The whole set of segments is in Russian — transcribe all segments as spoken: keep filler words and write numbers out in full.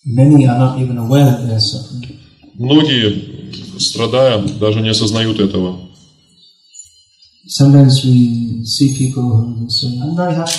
Many are not even aware that they are suffering. Многие, страдая, даже не осознают этого. Sometimes we see people who say, "I'm very happy."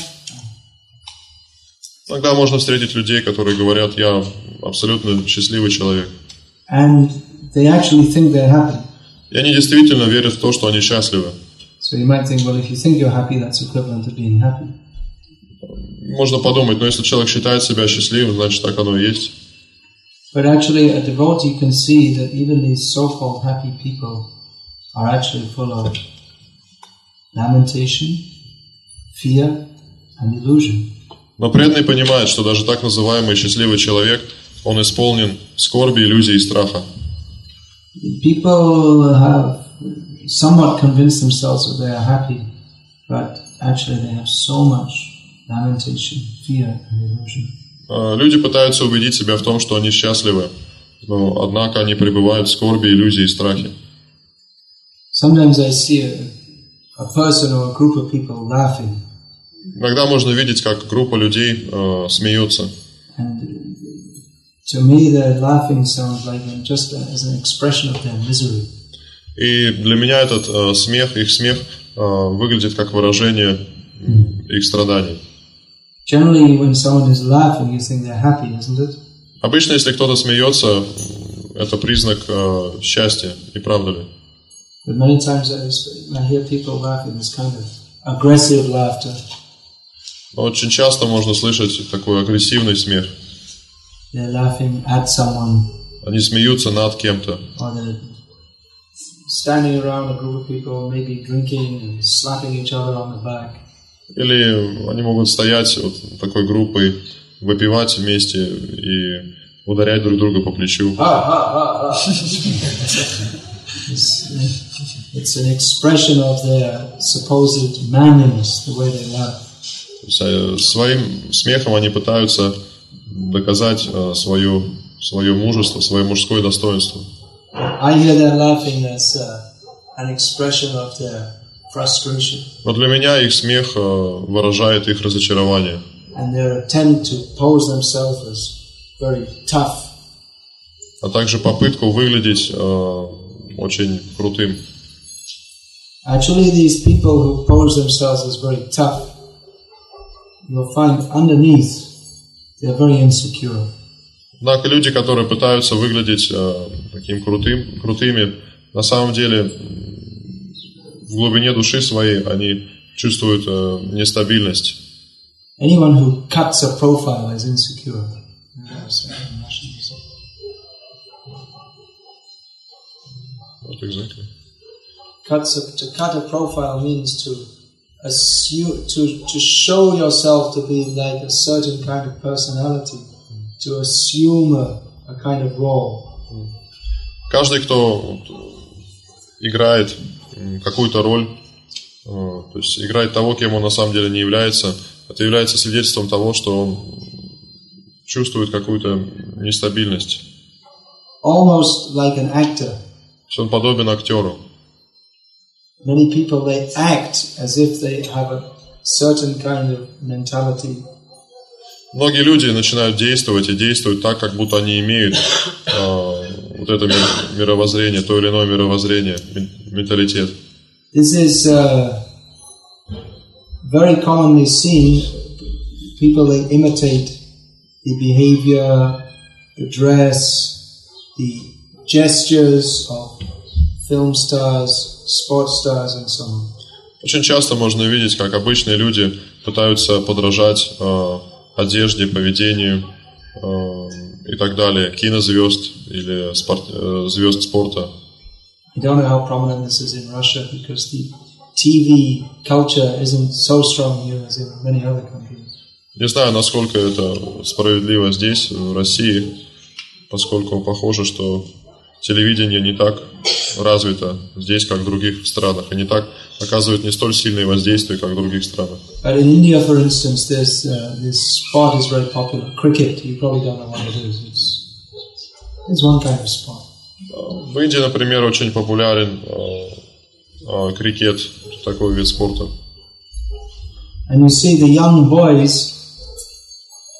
Иногда можно встретить людей, которые говорят: я абсолютно счастливый человек. And they actually think they're happy. И они действительно верят в то, что они счастливы. So you might think, well, if you think you're happy, that's equivalent to being happy. Можно подумать, но если человек считает себя счастливым, значит так оно и есть. But actually, a devotee can see that even these so-called happy people are actually full of lamentation, fear, and illusion. Но преданный понимает, что даже так называемый счастливый человек, он исполнен скорби, иллюзий и страха. People have somewhat convinced themselves that they are happy, but actually they have so much lamentation, fear, and illusion. Люди пытаются убедить себя в том, что они счастливы, но однако они пребывают в скорби, иллюзии и страхе. Sometimes I see a, a person or a group of people laughing. Иногда можно видеть, как группа людей э, смеются. And to me, their laughing sounds like just as an expression of their misery. И для меня этот э, смех, их смех э, выглядит как выражение э, их страданий. Generally, when someone is laughing, you think they're happy, isn't it? Обычно, если кто-то смеется, это признак э, счастья, не правда ли? But many times I, I hear people laughing, this kind of aggressive laughter. Но очень часто можно слышать такой агрессивный смех. They're laughing at someone. Они смеются над кем-то. Or they're standing around a group of people, maybe drinking and slapping each other on the back. Или они могут стоять вот такой группой, выпивать вместе и ударять друг друга по плечу. It's, it's an expression of their supposed manliness, the way they laugh. Своим смехом они пытаются доказать свое, свое мужество, свое мужское достоинство. I hear their laughing as uh, an expression of their frustration. Но для меня их смех выражает их разочарование. And their attempt to pose themselves as very tough. А также попытку выглядеть э, очень крутым. Actually, these people who pose themselves as very tough, you'll find underneath they're very insecure. Однако люди, которые пытаются выглядеть э, таким крутым, крутыми, на самом деле в глубине души своей они чувствуют э, нестабильность. Anyone who cuts a profile is insecure. What exactly? Cuts a, to cut a profile means to assume, to to show yourself to be like a certain kind of personality, to assume a, a kind of role. Каждый, кто играет какую-то роль, то есть играет того, кем он на самом деле не является, это является свидетельством того, что он чувствует какую-то нестабильность. Almost like an actor. То есть он подобен актеру. Many people, they act as if they have a certain kind of mentality. Многие люди начинают действовать и действуют так, как будто они имеют э, вот это мировоззрение, то или иное мировоззрение, менталитет. This is uh, very commonly seen. People, they imitate the behavior, the dress, the gestures of film stars, sports stars, and so on. Очень часто можно видеть, как обычные люди пытаются подражать э, одежде, поведению э, и так далее, кинозвезд или спорт, э, звезд спорта. I don't know how prominent this is in Russia because the T V culture isn't so strong here as in many other countries. Не знаю, насколько это справедливо здесь, в России, поскольку похоже, что телевидение не так развито здесь, как в других странах, и не так оказывает не столь сильное воздействие, как в других странах. But in India, for instance, there's uh, this sport is very popular. Cricket. You probably don't know what it is. It's it's one kind of sport. В Индии, например, очень популярен э, э, крикет, такой вид спорта. And you see the young boys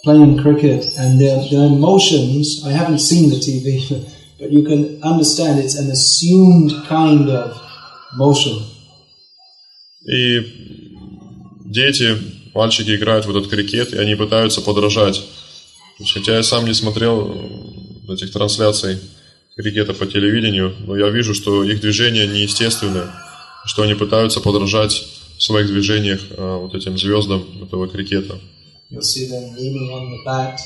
playing cricket, and their, their emotions, I haven't seen the T V, but you can understand it's an assumed kind of motion. И дети, мальчики играют в этот крикет, и они пытаются подражать. Хотя я сам не смотрел этих трансляций крикета по телевидению, но я вижу, что их движения неестественны, что они пытаются подражать в своих движениях а, вот этим звездам этого крикета. You'll see them leaning on the bat.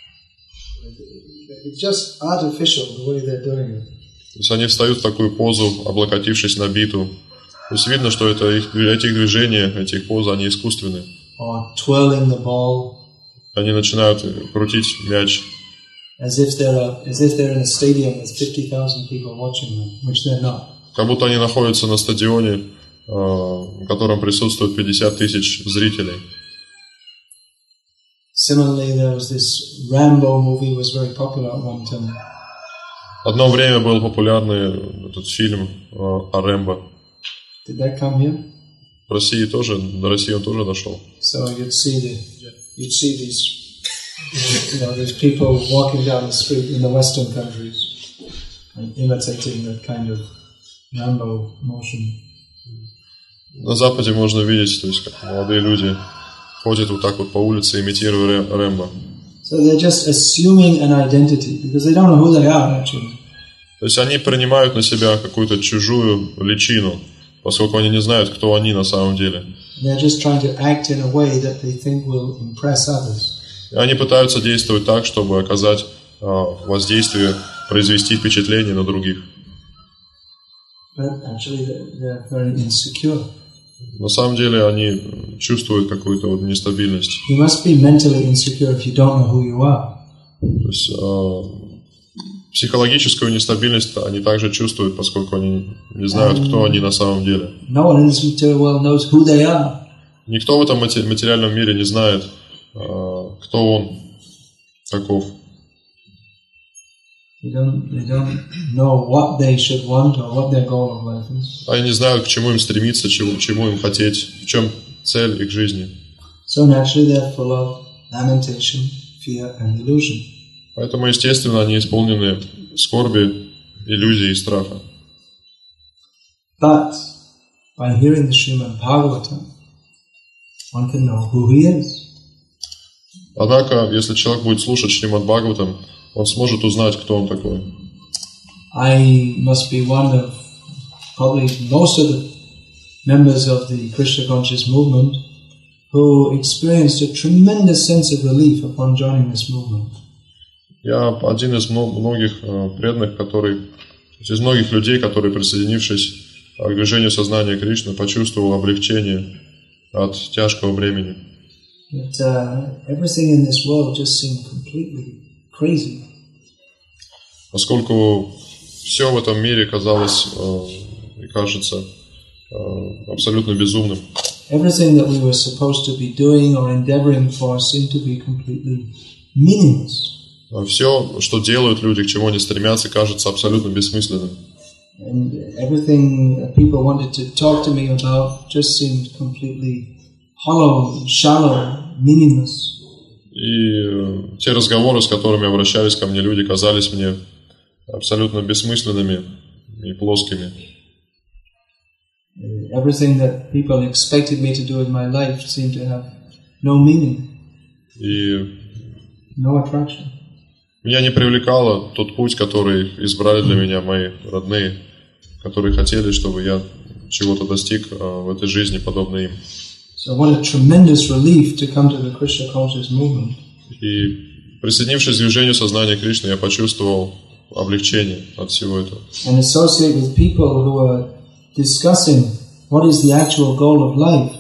It's just artificial the way they're doing it. То есть они встают в такую позу, облокотившись на биту. То есть видно, что это их, этих движения, этих поз, они искусственные. Or twirling the ball. Они начинают крутить мяч. As if they're a, as if they're in a stadium with fifty thousand people watching them, which they're not. Как будто они находятся на стадионе, в котором присутствует пятьдесят тысяч зрителей. Similarly, there was this Rambo movie was very popular at one time. Одно время был популярный этот фильм о Рэмбо. Did that come here? В России тоже, до России он тоже дошел. So you'd see the, you'd see these, you know, these people walking down the street in the Western countries and imitating that kind of Rambo motion. На Западе можно видеть, то есть как молодые люди ходят вот так вот по улице, имитируя Рэмбо. So they're just assuming an identity because they don't know who they are actually. То есть они принимают на себя какую-то чужую личину, поскольку они не знают, кто они на самом деле. They're just trying to act in a way that they think will impress others. И они пытаются действовать так, чтобы оказать а, воздействие, произвести впечатление на других. But actually they're very insecure. На самом деле они чувствуют какую-то вот нестабильность. You must be mentally insecure if you don't know who you are. То есть а, психологическую нестабильность они также чувствуют, поскольку они не знают, кто они на самом деле. No one in this material world knows who they are. Никто в этом материальном мире не знает, а, кто он таков. They don't, they don't know what they should want or what their goal of life is. Они не знают, к чему им стремиться, чему, чему им хотеть, в чем цель их жизни. So naturally they're full of lamentation, fear and illusion. Поэтому, естественно, они исполнены скорби, иллюзий и страха. But by hearing the Srimad Bhagavatam, one can know who he is. Однако, если человек будет слушать Шримад Бхагаватам, он сможет узнать, кто он такой. I must be one of probably most of the members of the Krishna conscious movement who experienced a tremendous sense of relief upon joining this movement. Я один из многих преданных, который, из многих людей, которые, присоединившись к движению сознания Кришны, почувствовал облегчение от тяжкого бремени. That uh, everything in this world just seemed completely crazy. Поскольку все в этом мире казалось и кажется абсолютно безумным. Everything that we were supposed to be doing or endeavoring for seemed to be completely meaningless. Все, что делают люди, к чему они стремятся, кажется абсолютно бессмысленным. And everything people wanted to talk to me about just seemed completely hollow, shallow, meaningless. И те разговоры, с которыми обращались ко мне люди, казались мне абсолютно бессмысленными и плоскими. Everything that people expected me to do in my life seemed to have no meaning, и no attraction. Меня не привлекало тот путь, который избрали для меня мои родные, которые хотели, чтобы я чего-то достиг в этой жизни, подобно им. So what a tremendous relief to come to the Krishna conscious movement. И присоединившись к движению сознания Кришны, я почувствовал облегчение от всего этого. And associate with people who are discussing what is the actual goal of life.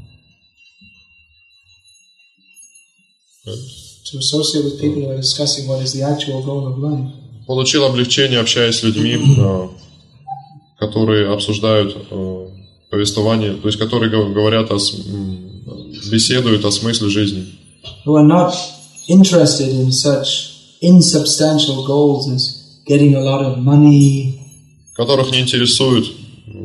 To associate with people who are discussing what is the actual goal of life. Получил облегчение, общаясь с людьми, которые обсуждают повествование, то есть которые говорят о, беседуют о смысле жизни. Who are not interested in such insubstantial goals as getting a lot of money. Которых не интересуют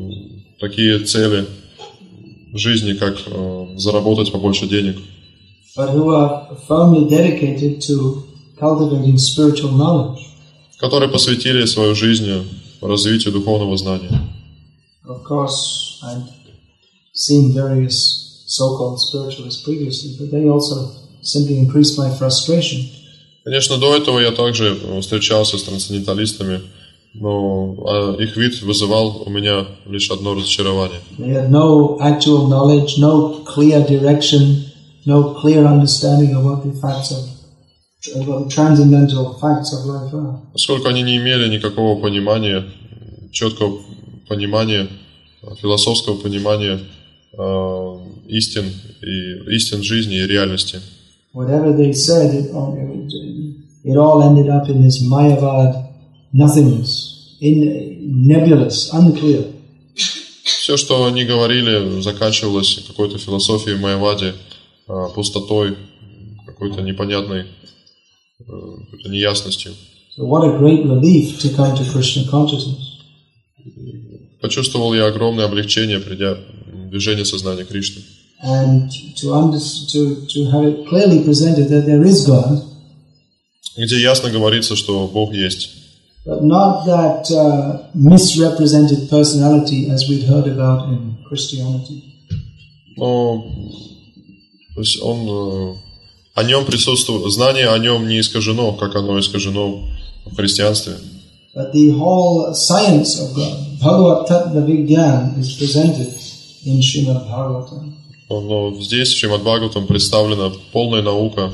такие цели жизни, как заработать побольше денег. but who are firmly dedicated to cultivating spiritual knowledge. Которые посвятили свою жизнь развитию духовного знания. Of course, I've seen various so-called spiritualists previously, but they also simply increased my frustration. Конечно, до этого я также встречался с трансценденталистами, но их вид вызывал у меня лишь одно разочарование. They had no actual knowledge, no clear direction, no clear understanding of what the facts of, what the transcendental facts of life are. Поскольку они не имели никакого понимания, четкого понимания, философского понимания э, истин и истин жизни и реальности. Whatever they said, it, it all ended up in this Mayavad nothingness, in nebulous, unclear. Все, что они говорили, заканчивалось какой-то философией Майявади, пустотой, какой-то непонятной, какой-то неясностью. So what a great relief to come to Krishna consciousness. Почувствовал я огромное облегчение, придя в движение сознания Кришны. And to, under, to, to have it clearly presented that there is God, где ясно говорится, что Бог есть. but not that uh, misrepresented personality as we'd heard about in Christianity. Но то есть он, о нем присутствует, знание о нем не искажено, как оно искажено в христианстве. But the whole science of God, Bhagavad Tattva Vigyan, is presented in Srimad Bhagavatam. Но здесь, в Шримад Бхагаватам, представлена полная наука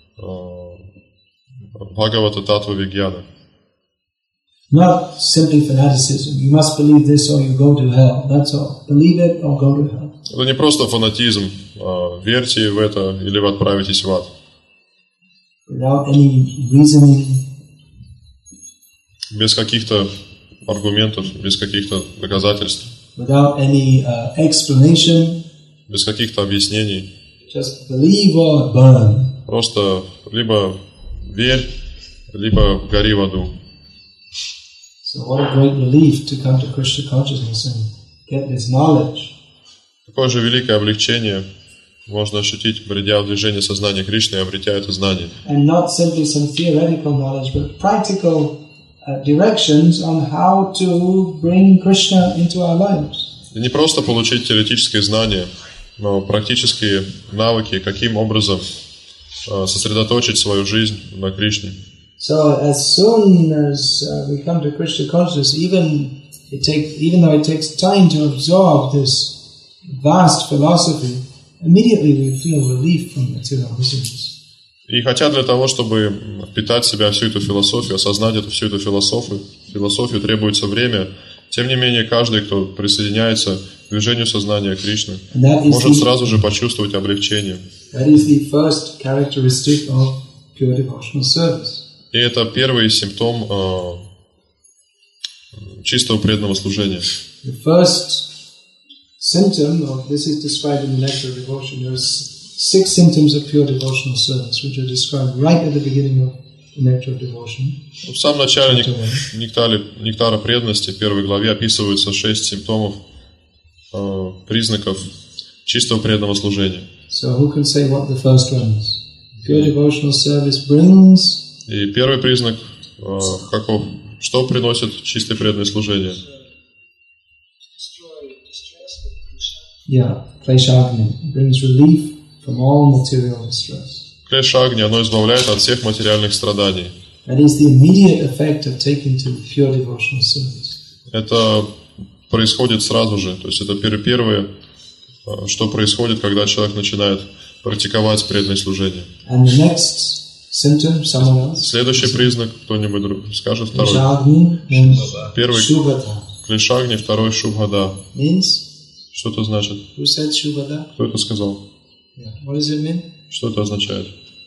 Бхагавата Таттва Вигьяна. Not simply fanaticism. You must believe this or you go to hell. That's all. Believe it or go to hell. Это не просто фанатизм. Верьте в это или вы отправитесь в ад. Without any reasoning. Без каких-то аргументов, без каких-то доказательств. Without any uh, explanation. Без каких-то объяснений. Just believe or burn. Просто либо верь, либо гори в аду. So what a great relief to come to Krishna consciousness and get this knowledge. Какое же великое облегчение можно ощутить, придя в движение сознания Кришны и обретя это знание. And not simply some theoretical knowledge, but practical uh, directions on how to bring Krishna into our lives. И не просто получить теоретические знания, но практические навыки, каким образом сосредоточить свою жизнь на Кришне. So as soon as uh, we come to Krishna consciousness, even it take, even though it takes time to absorb this vast philosophy, immediately we feel relief from material busyness. И хотя для того, чтобы впитать в себя всю эту философию, осознать эту всю эту философию, философию требуется время. Тем не менее, каждый, кто присоединяется к движению сознания Кришны, может сразу же почувствовать облегчение. That is the first characteristic of pure devotional service. И это первый симптом э, чистого преданного служения. The first symptom of this is described in the Nectar of Devotion. There are six symptoms of pure devotional service, which are described right at the beginning of the Nectar of Devotion. В самом начале нектара, нектара преданности, в первой главе, описываются шесть симптомов, э, признаков чистого преданного служения. So who can say what the first one is? Pure devotional service brings. И первый признак э, каков? Что приносит чистое преданное служение? Yeah, Kleshagni brings relief from all material distress. Клешагни, оно избавляет от всех материальных страданий. That is the immediate effect of taking to pure devotional service. Это происходит сразу же, то есть это первое, что происходит, когда человек начинает практиковать преданное служение. And the next symptom, someone else. Следующий признак, кто-нибудь друг скажет, второй. Первый клешагни, второй шубхада. Means? Что это значит? Who said shubhada? Кто это сказал? Yeah. What does it mean? Что это означает?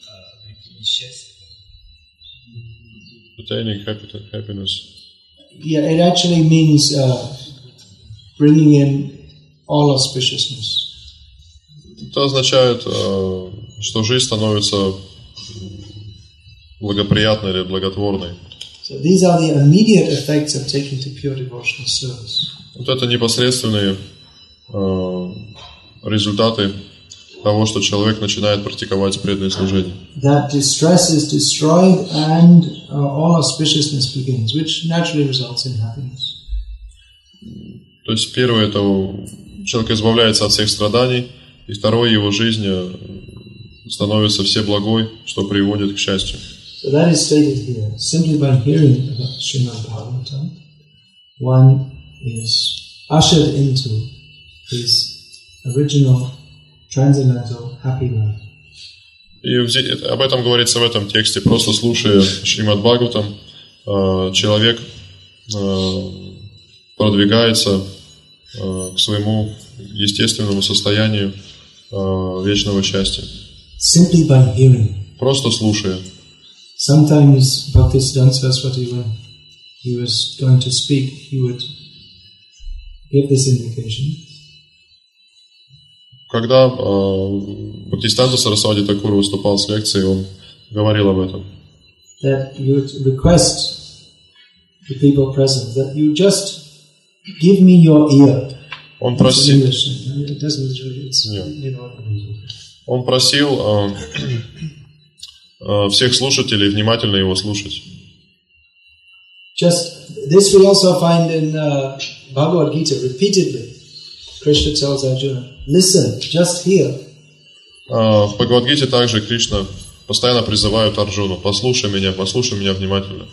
Attaining happiness. Yeah, it actually means uh, bringing in all auspiciousness. Это означает, что жизнь становится благоприятной или благотворной. So these are the immediate effects of taking to pure devotional service. Вот это непосредственные э, результаты того, что человек начинает практиковать преданное служение. That distress is destroyed and uh, all auspiciousness begins, which naturally results in happiness. То есть первое, это человек избавляется от всех страданий, и второе, его жизнь становится все благой, что приводит к счастью. So that is stated here. Simply by hearing about Srimad Bhagavatam, one is ushered into his original transcendental happy life. И об этом говорится в этом тексте. Просто слушая Шримад Бхагаватам, человек продвигается к своему естественному состоянию вечного счастья. Simply by hearing. Просто слушая. Sometimes Bhaktisiddhanta Saraswati, when he was going to speak, he would give this indication. Когда э, Бхактисиданта Сарасвати Такур выступал с лекцией, он говорил об этом. That you would request the people present that you just give me your ear. Он просил, it doesn't really, it's, you know, он просил э, э, всех слушателей внимательно его слушать. Just this we also find in uh, Bhagavad Gita repeatedly. Krishna tells Arjuna, listen, just hear. Uh, в Бхагавад-гите также Кришна постоянно призывает Арджуну: послушай меня, послушай меня внимательно.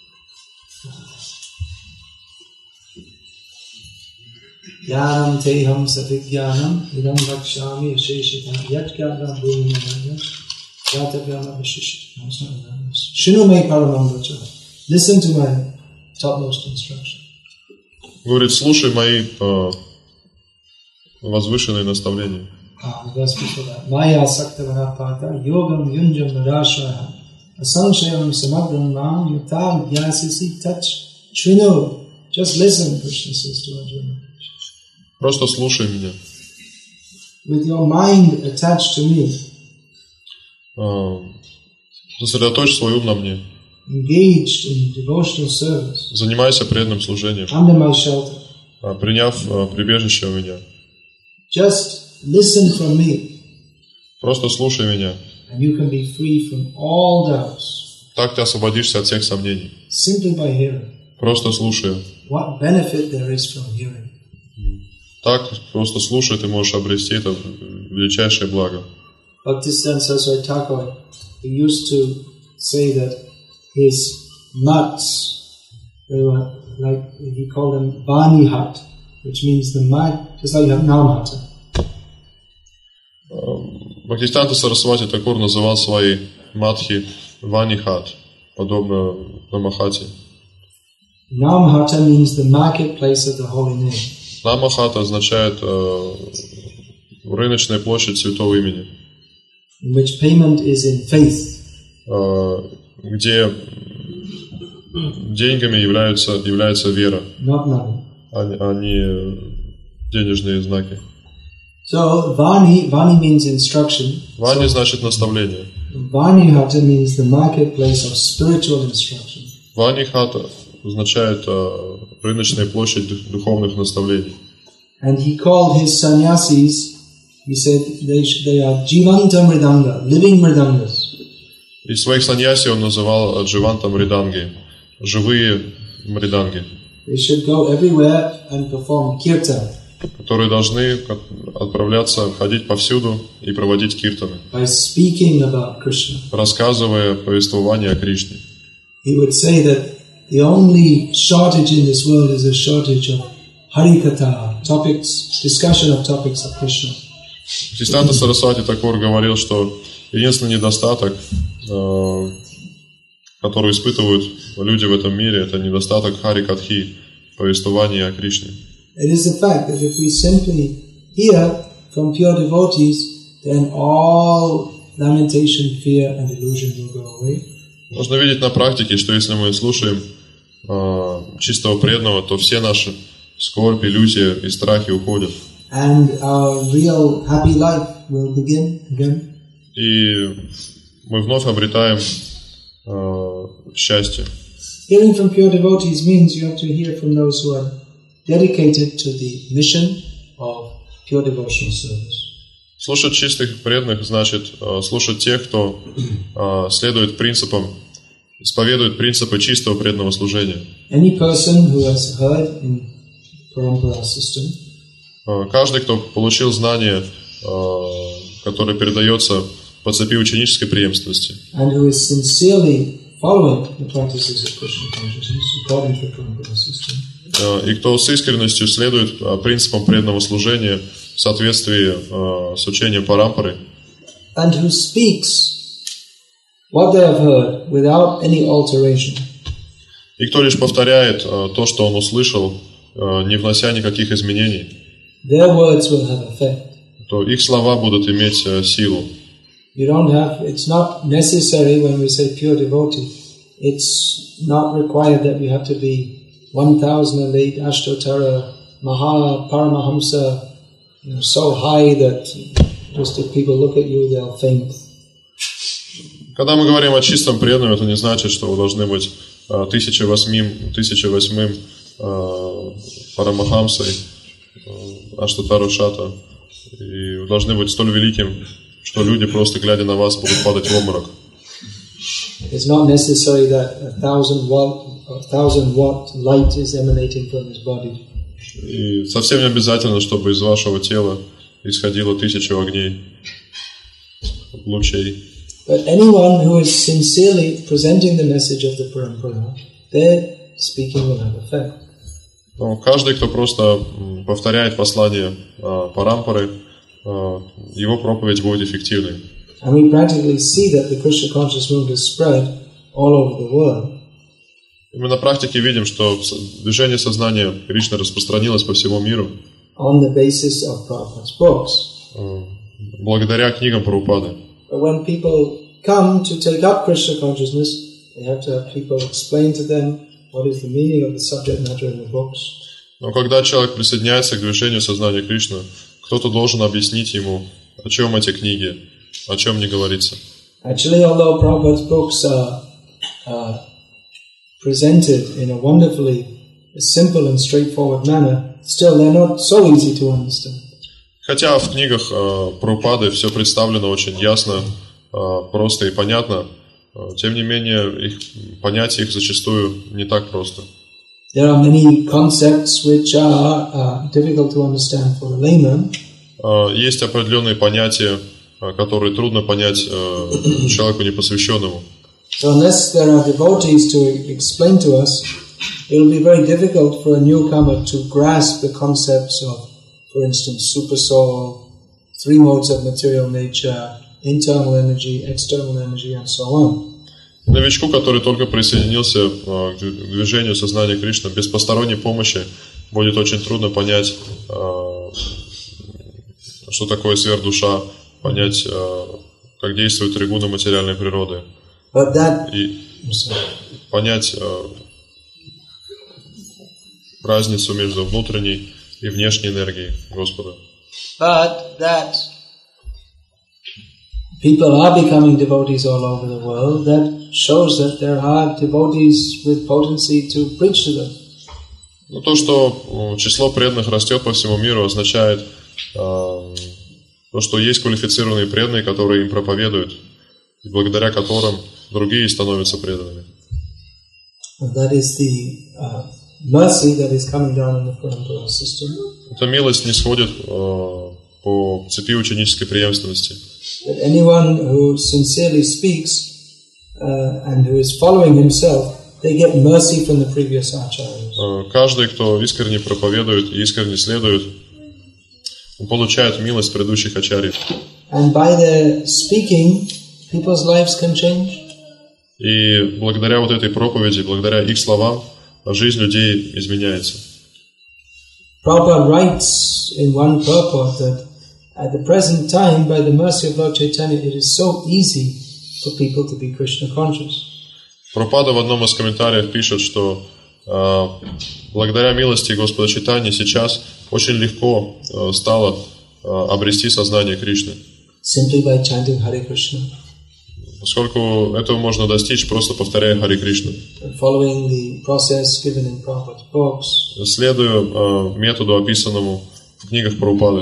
Янам техам савигьянам идам бхакшами ашешитам яткядам бхумиманам ятабhyam abhishishitам. Shinu me paramam vacha. Listen to my topmost instruction. Говорит, слушай мои uh, возвышенные наставления. Ah, the verse before that. Maya saktavahapata yogam yunjam narashaya asanshayam samagram mam yutam yasisi tat shrinu. Just listen, Krishna says to Arjuna. Просто слушай меня. With your mind attached to me. Uh, сосредоточь свой ум на мне. Engaged in devotional service. Занимайся преданным служением. Under my shelter. Uh, приняв uh, прибежище у меня. Just listen from me. Просто слушай меня. And you can be free from all doubts. Так ты освободишься от всех сомнений. Simply by hearing. Просто слушая. What benefit there is from hearing. Так, просто слушай, ты можешь обрести это величайшее благо. Bhaktisiddhanta Saraswati Thakur, he used to say that his mats, they were like, he called them Vani Hat, which means the mat, just like you have Nam Hata. Бхактисиданта Сарасвати Такур называл свои матхи Ванихат, подобно Намахати. Namhata means the marketplace of the holy name. Намахата означает э, рыночная площадь святого имени, In which payment is in faith. э, где деньгами являются, является вера, Not money. а, а не денежные знаки. So Vani, Vani means instruction. Вани So, значит наставление. Vanihata means the marketplace of spiritual instruction. Ванихата означает э, рыночная площадь духовных наставлений. And he called his sannyasis, he said they, they are Jivanta Mridanga, living Mridangas. И своих саньяси он называл Дживанта Мриданги, живые Мриданги, They should go everywhere and perform kirtan. которые должны отправляться, ходить повсюду и проводить киртаны, By speaking about Krishna. рассказывая повествование о Кришне. He would say that the only shortage in this world is a shortage of harikatha, topics, discussion of topics of Krishna. Бхактисиданта Сарасвати Такур говорил, что единственный недостаток, э, который испытывают люди в этом мире, это недостаток харикатхи, повествования о Кришне. It is a fact that if we simply hear from pure devotees, then all lamentation, fear and delusion will go away. Можно видеть на практике, что если мы слушаем э, чистого преданного, то все наши скорбь, иллюзии и страхи уходят. And our real happy life will begin again. И мы вновь обретаем э, счастье. Hearing from pure devotees means you have to hear from those who are dedicated to the mission of pure devotional service. Слушать чистых преданных значит слушать тех, кто следует принципам, исповедует принципы чистого преданного служения. Any person who has heard in Parampara system, каждый, кто получил знание, которое передается по цепи ученической преемственности, and who is sincerely following the practices of Krishna consciousness according to the Parampara system, и кто с искренностью следует принципам преданного служения в соответствии э, с учением Парампары, and who speaks what they have heard without any alteration, и кто лишь повторяет э, то, что он услышал, э, не внося никаких изменений, their words will have effect. то их слова будут иметь э, силу. You don't have, it's not necessary when we say pure devotee, it's not required that we have to be one thousand eight Ashtotara Maha Paramahamsa, you know, so high that just if people look at you, they'll faint. Когда мы говорим о чистом преданном, это не значит, что вы должны быть тысяча восьмым э, Парамахамсой, э, Аштатару Шата, и вы должны быть столь великим, что люди, просто глядя на вас, будут падать в обморок. It's not necessary that a thousand watt, a thousand watt light is emanating from his body. И совсем не обязательно, чтобы из вашего тела исходило тысячу огней, лучей. But anyone who is sincerely presenting the message of the Parampara, their speaking will have effect. Но каждый, кто просто повторяет послание э, Парампары, э, его проповедь будет эффективной. And we practically see that the Krishna conscious movement is spread all over the world. И мы на практике видим, что движение сознания Кришны распространилось по всему миру. On the basis of Prabhupada's books. Благодаря книгам Прабхупады. But when people come to take up Krishna consciousness, they have to have people explain to them what is the meaning of the subject matter in the books. Но когда человек присоединяется к движению сознания Кришны, кто-то должен объяснить ему, о чем эти книги, о чем не говорится. Actually, although Prabhupada's books are uh, presented in a wonderfully simple and straightforward manner, still they're not so easy to understand. Хотя в книгах э, Прабхупады все представлено очень ясно, э, просто и понятно, э, тем не менее их понять их зачастую не так просто. There are many concepts which are uh, difficult to understand for a layman. Э, есть определенные понятия, э, которые трудно понять э, человеку непосвященному. So unless there are devotees to explain to us, it will be very difficult for a newcomer to grasp the concepts of, for instance, super soul, three modes of material nature, internal energy, external energy, and so on. Новичку, который только присоединился к движению сознания Кришны, без посторонней помощи будет очень трудно понять, что такое сверхдуша, понять, как действуют три гуна материальной природы, that, и понять разницу между внутренней и внешней энергией Господа. But that people are becoming devotees all over the world, that shows that there are devotees with potency to preach to them. Но то, что число преданных растет по всему миру, означает э, то, что есть квалифицированные преданные, которые им проповедуют, и благодаря которым другие становятся преданными. That is the uh, mercy that is coming down in the Parampara system. Эта милость не сходит э, по цепи ученической преемственности. That anyone who sincerely speaks uh, and who is following himself, they get mercy from the previous acharyas. Каждый, кто искренне проповедует и искренне следует, он получает милость предыдущих ачарьев. And by their speaking, people's lives can change. И благодаря вот этой проповеди, благодаря их словам, жизнь людей изменяется. Prabhupada writes in one purport that at the present time, by the mercy of Lord Chaitanya, it is so easy for people to be Krishna conscious. Прабхупада в одном из комментариев пишет, что э, благодаря милости Господа Чайтаньи сейчас очень легко э, стало э, обрести сознание Кришны. Simply by chanting Hare Krishna. Поскольку этого можно достичь, просто повторяя Харе Кришну. Following the process given in Prabhupada's books. Следуя э, методу, описанному в книгах Прабхупады.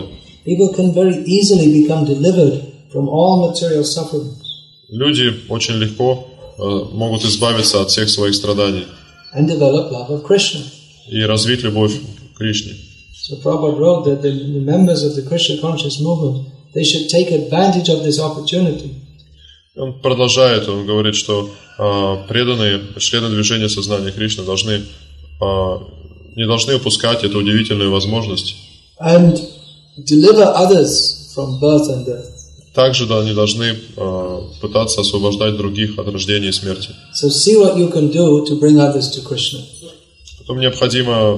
people can very easily become delivered from all material sufferings. Люди очень легко э, могут избавиться от всех своих страданий And develop love of Krishna. и развить любовь к Кришне. So Prabhupada wrote that the members of the Krishna conscious movement, they should take advantage of this opportunity. Он продолжает, он говорит, что э, преданные, члены движения сознания Кришны должны, э, не должны упускать эту удивительную возможность. And deliver others from birth and death. Также да, они должны э, пытаться освобождать других от рождения и смерти. So see what you can do to bring others to Krishna. Потом необходимо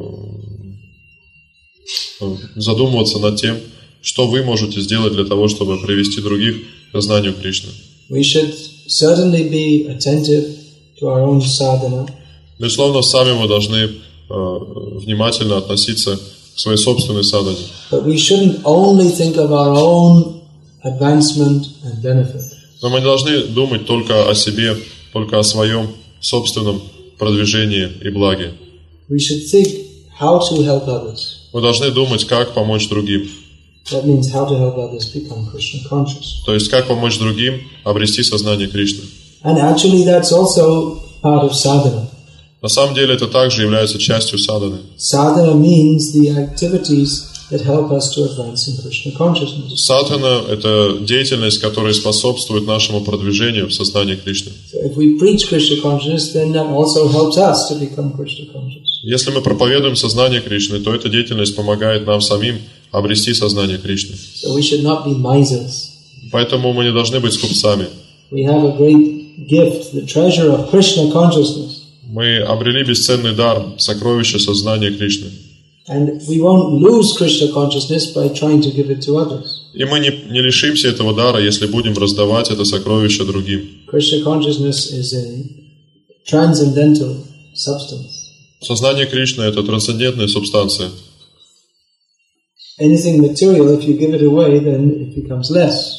э, задумываться над тем, что вы можете сделать для того, чтобы привести других к знанию Кришны. We should certainly be attentive to our own sadhana. Безусловно, сами мы должны э, внимательно относиться к своей собственной садхане. But we shouldn't only think of our own advancement and benefit. Но мы не должны думать только о себе, только о своем собственном продвижении и благе. We should think how to help others. Мы должны думать, как помочь другим. That means how to help others become Krishna conscious. То есть, как помочь другим обрести сознание Кришны. And actually that's also part of sadhana. На самом деле, это также является частью садханы. Sadhana means the activities that help us to advance in Krishna consciousness. Садхана – это деятельность, которая способствует нашему продвижению в сознании Кришны. So if we preach Krishna consciousness, then that also helps us to become Krishna conscious. Если мы проповедуем сознание Кришны, то эта деятельность помогает нам самим обрести сознание Кришны. So we should not be misers. Поэтому мы не должны быть скупцами. We have a great gift, the treasure of Krishna consciousness. Мы обрели бесценный дар, сокровище сознания Кришны. And we won't lose Krishna consciousness by trying to give it to others. И мы не, не лишимся этого дара, если будем раздавать это сокровище другим. Krishna consciousness is a transcendental substance. Сознание Кришны – это трансцендентная субстанция. Anything material, if you give it away, then it becomes less.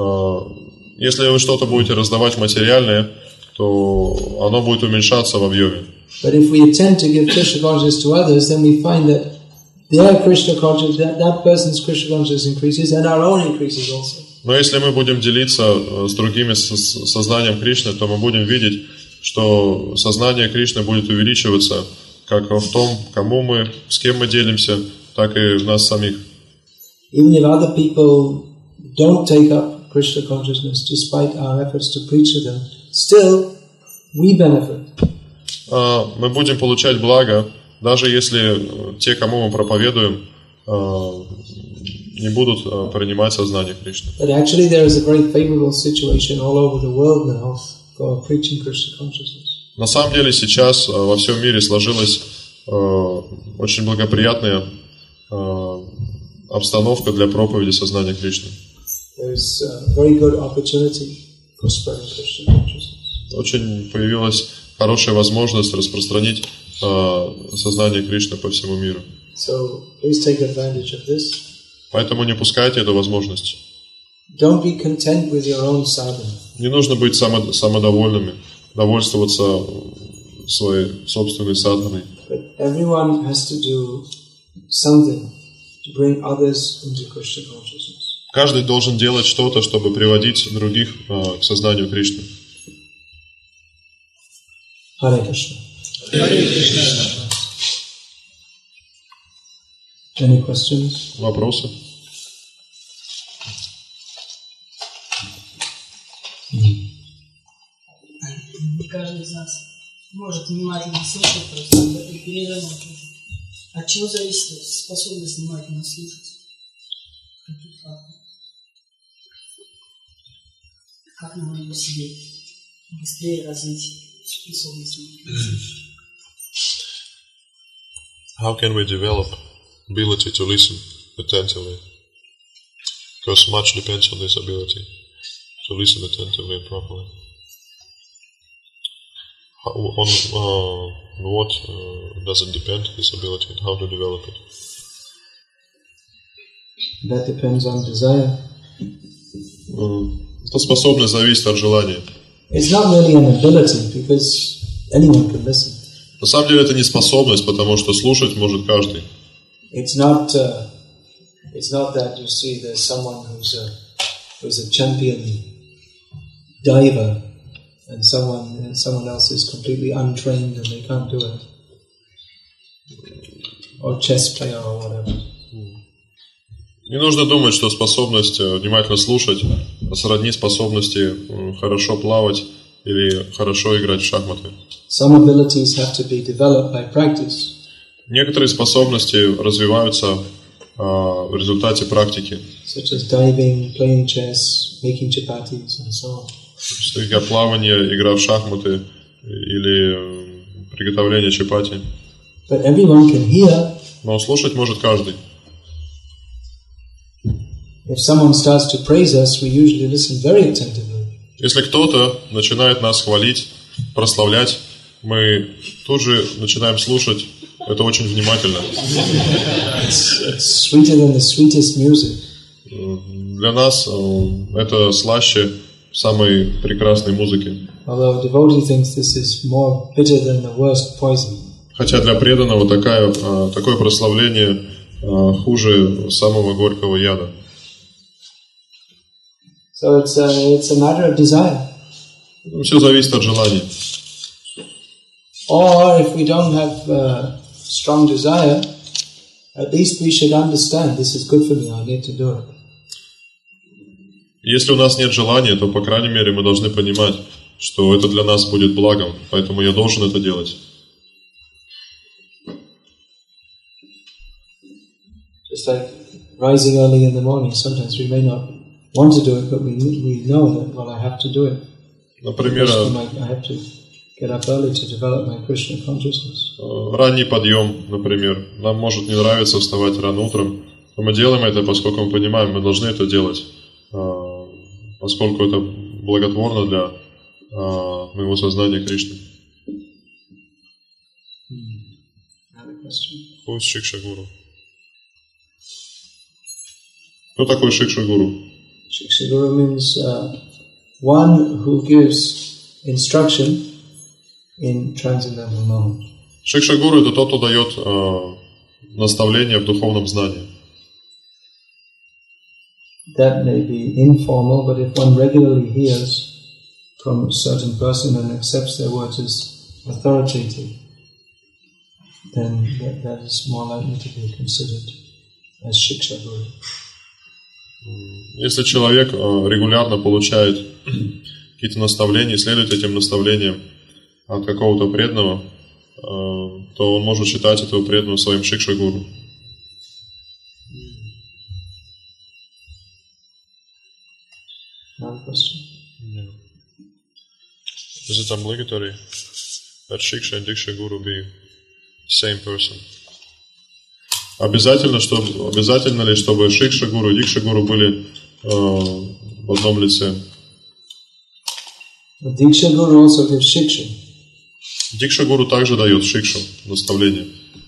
Если вы что-то будете раздавать материальное, то оно будет уменьшаться в объеме. But if we attempt to give Krishna consciousness to others, then we find that their Krishna consciousness, that, that person's Krishna consciousness increases, and our own increases also. Но если мы будем делиться с другими сознанием Кришны, то мы будем видеть, что сознание Кришны будет увеличиваться, как в том, кому мы, с кем мы делимся, так и в нас самих. Even if other people don't take up Krishna consciousness, despite our efforts to preach to them, still we benefit. Мы будем получать благо, даже если те, кому мы проповедуем, не будут принимать сознание Кришны. But actually there is a very favorable situation all over the world now for preaching Krishna consciousness. На самом деле сейчас во всем мире сложилась очень благоприятная обстановка для проповеди сознания Кришны. There is a very good opportunity for spreading Krishna consciousness. Очень появилась хорошая возможность распространить э, сознание Кришны по всему миру. So please take advantage of this. Поэтому не упускайте эту возможность. Don't be content with your own sadhana. Не нужно быть само, самодовольными, довольствоваться своей собственной садханой. But everyone has to do something to bring others into Krishna consciousness. Каждый должен делать что-то, чтобы приводить других э, к сознанию Кришны. Hare Krishna. Hare Krishna. Any questions? Вопросы? Не каждый из нас может внимательно слушать просто и переживать. От чего зависит способность внимательно слушать? Каких фактов? Как мы можем себе быстрее развить способность слушать? How can we develop ability to listen attentively? Because much depends on this ability to listen attentively and properly. How, on uh, what uh, does it depend, this ability, and how to develop it? That depends on desire. Эта способность зависит от желания. It's not really an ability because anyone can listen. На самом деле это не способность, потому что слушать может каждый. It's not uh, It's not that you see there's someone who's a, who's a champion diver and someone and someone else is completely untrained and they can't do it. Or chess player or whatever. Не нужно думать, что способность внимательно слушать сродни способности хорошо плавать или хорошо играть в шахматы. Some abilities have to be developed by practice. Некоторые способности развиваются а, в результате практики. Such as diving, playing chess, making chapatis and so on. Как плавание, игра в шахматы или приготовление чапати. But everyone can hear. Но слушать может каждый. If someone starts to praise us, we usually listen very attentively. Если кто-то начинает нас хвалить, прославлять, мы тут же начинаем слушать. Это очень внимательно. It's, it's sweeter than the sweetest music. Для нас это слаще самой прекрасной музыки. Although a devotee thinks this is more bitter than the worst poison. Хотя для преданного такая, такое прославление хуже самого горького яда. So it's a, it's a matter of desire. Все зависит от желаний. Or if we don't have uh, strong desire, at least we should understand this is good for me, I need to do it. Если у нас нет желания, то, по крайней мере, мы должны понимать, что это для нас будет благом, поэтому я должен это делать. Just like rising early in the morning, sometimes we may not want to do it, but we we know that, well, I have to do it. Например, I have to get up early to develop my Krishna consciousness. Ранний подъем, например. Нам может не нравиться вставать рано утром, но мы делаем это, поскольку мы понимаем, мы должны это делать, поскольку это благотворно для моего сознания Кришны. Who is Shiksha Guru? Кто такой Shiksha Guru? Shiksha Guru means uh, one who gives instruction in transcendental knowledge. Shiksha Guru — это тот, кто дает э, наставление в духовном знании. That may be informal, but if one regularly hears from a certain person and accepts their words as authoritative, then that, that is more likely to be considered as Shiksha Guru. Если человек регулярно получает какие-то наставления, следует этим наставлениям от какого-то преданного, то он может считать этого преданного своим шикша-гуру. Another question? Yeah. Is it obligatory that shiksha and diksha guru be same person? Обязательно, чтобы, обязательно ли, чтобы шикша-гуру и дикша-гуру были э, в одном лице? Дикша-гуру also gives shiksha. Дикша-гуру также дает шикшу, наставление.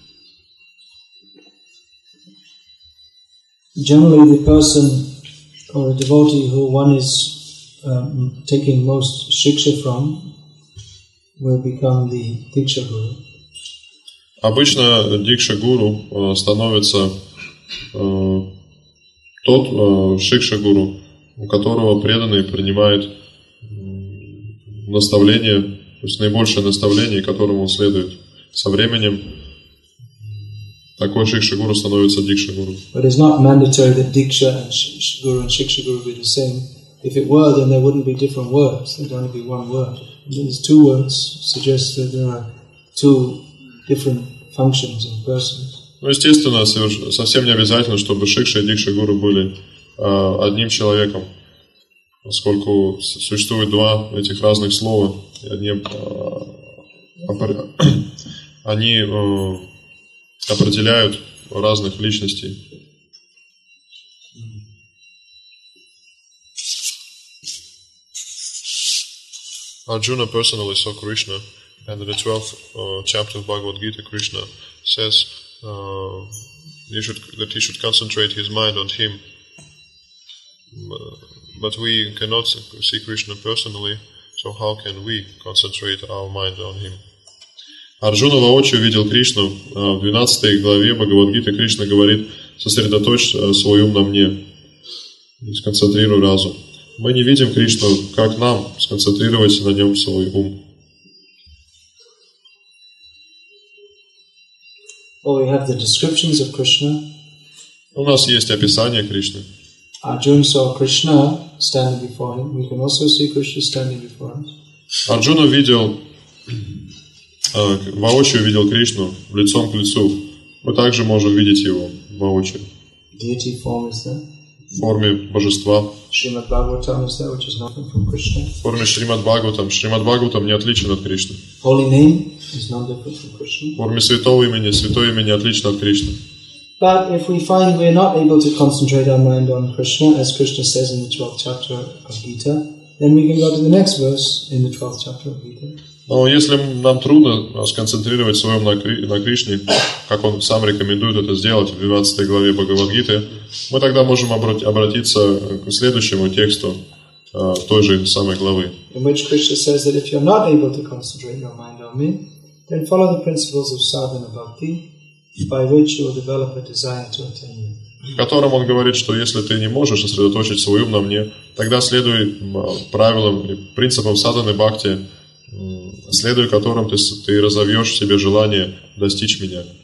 Generally, the person or a devotee who one is um, taking most shiksha from will become the diksha-guru. Обычно дикша-гуру становится э, тот э, шикша-гуру, у которого преданный принимает э, наставление, то есть наибольшее наставление, которому он следует. Со временем такой шикша-гуру становится дикша-гуру. But it's not mandatory that diksha and guru and shiksha-guru be the same. If it were, then there wouldn't be different words. There'd only be one word. There's two words suggests that there are two different functions in persons. Ну, естественно, совсем не обязательно, чтобы шикша и дикша-гуру были э, одним человеком, поскольку существует два этих разных слова, и они, э, они э, определяют разных личностей. Arjuna personally saw Krishna, and in the twelfth uh, chapter of Bhagavad Gita, Krishna says uh, he should, that he should concentrate his mind on him. But we cannot see Krishna personally, so how can we concentrate our mind on him? Арджуна воочию видел Кришну. В двенадцатой главе Бхагавад-гиты Кришна говорит: сосредоточь свой ум на мне и сконцентрируй разум. Мы не видим Кришну, как нам сконцентрировать на нем свой ум. Well, we have the descriptions of Krishna. У нас есть описание Кришны. Arjuna saw Krishna standing before him. We can also see Krishna standing before us. Арджуна видел, воочию видел Кришну лицом к лицу. Мы также можем видеть его воочию. Deity form is there. В форме божества. Srimad Bhagavatam is there, which is not different from Krishna. В форме Шримад Бхагаватам. Шримад Бхагаватам не отличен от Кришны. Holy name is not different from Krishna. В форме святого имени, святое имя не отлично от Кришны. But if we find we are not able to concentrate our mind on Krishna, as Krishna says in the twelfth chapter of Gita, then we can go to the next verse in the twelfth chapter of Gita. Но если нам трудно сконцентрировать свой ум на, Кри, на Кришне, как он сам рекомендует это сделать в двенадцатой главе Бхагавад-гиты, мы тогда можем обратиться к следующему тексту uh, той же самой главы. In which Krishna says that if you're not able to concentrate your mind on me, then follow the principles of sadhana bhakti, by which you will develop a desire to attain me. В котором он говорит, что если ты не можешь сосредоточить свой ум на мне, тогда следуй правилам и принципам садханы бхакти, следуя которым ты, ты разовьешь в себе желание достичь меня.